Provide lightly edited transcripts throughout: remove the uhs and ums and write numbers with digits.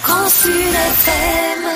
Grand Sud FM.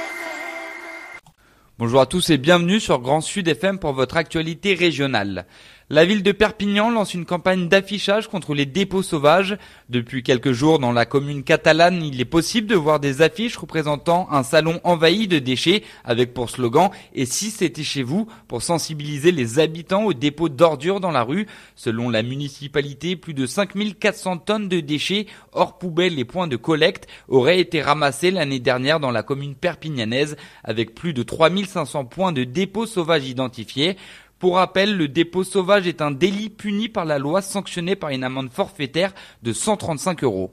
Bonjour à tous et bienvenue sur Grand Sud FM pour votre actualité régionale. La ville de Perpignan lance une campagne d'affichage contre les dépôts sauvages. Depuis quelques jours, dans la commune catalane, il est possible de voir des affiches représentant un salon envahi de déchets avec pour slogan « Et si c'était chez vous ?» pour sensibiliser les habitants aux dépôts d'ordures dans la rue. Selon la municipalité, plus de 5400 tonnes de déchets hors poubelles et points de collecte auraient été ramassés l'année dernière dans la commune perpignanaise avec plus de 3500 points de dépôts sauvages identifiés. Pour rappel, le dépôt sauvage est un délit puni par la loi sanctionné par une amende forfaitaire de 135 €.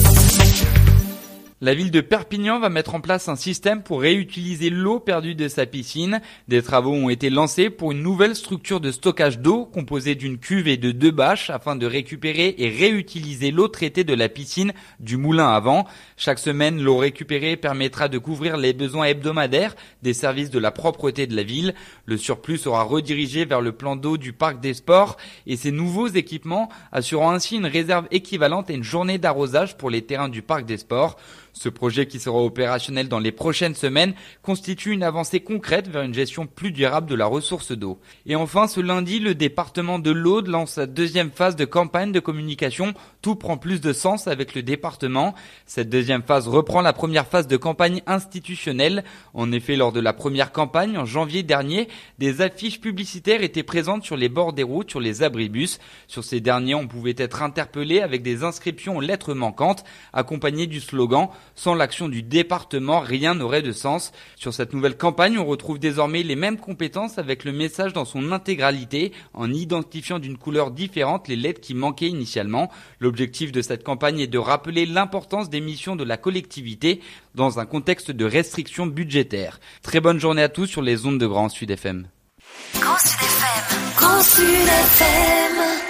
La ville de Perpignan va mettre en place un système pour réutiliser l'eau perdue de sa piscine. Des travaux ont été lancés pour une nouvelle structure de stockage d'eau composée d'une cuve et de 2 bâches afin de récupérer et réutiliser l'eau traitée de la piscine du moulin à vent. Chaque semaine, l'eau récupérée permettra de couvrir les besoins hebdomadaires des services de la propreté de la ville. Le surplus sera redirigé vers le plan d'eau du parc des sports et ces nouveaux équipements assurant ainsi une réserve équivalente à une journée d'arrosage pour les terrains du parc des sports. Ce projet qui sera opérationnel dans les prochaines semaines constitue une avancée concrète vers une gestion plus durable de la ressource d'eau. Et enfin, ce lundi, le département de l'Aude lance sa deuxième phase de campagne de communication. Tout prend plus de sens avec le département. Cette deuxième phase reprend la première phase de campagne institutionnelle. En effet, lors de la première campagne, en janvier dernier, des affiches publicitaires étaient présentes sur les bords des routes, sur les abribus. Sur ces derniers, on pouvait être interpellé avec des inscriptions aux lettres manquantes, accompagnées du slogan « Sans l'action du département, rien n'aurait de sens ». Sur cette nouvelle campagne, on retrouve désormais les mêmes compétences avec le message dans son intégralité, en identifiant d'une couleur différente les lettres qui manquaient initialement. L'objectif de cette campagne est de rappeler l'importance des missions de la collectivité dans un contexte de restrictions budgétaires. Très bonne journée à tous sur les ondes de Grand Sud FM. Grand Sud FM. Grand Sud FM.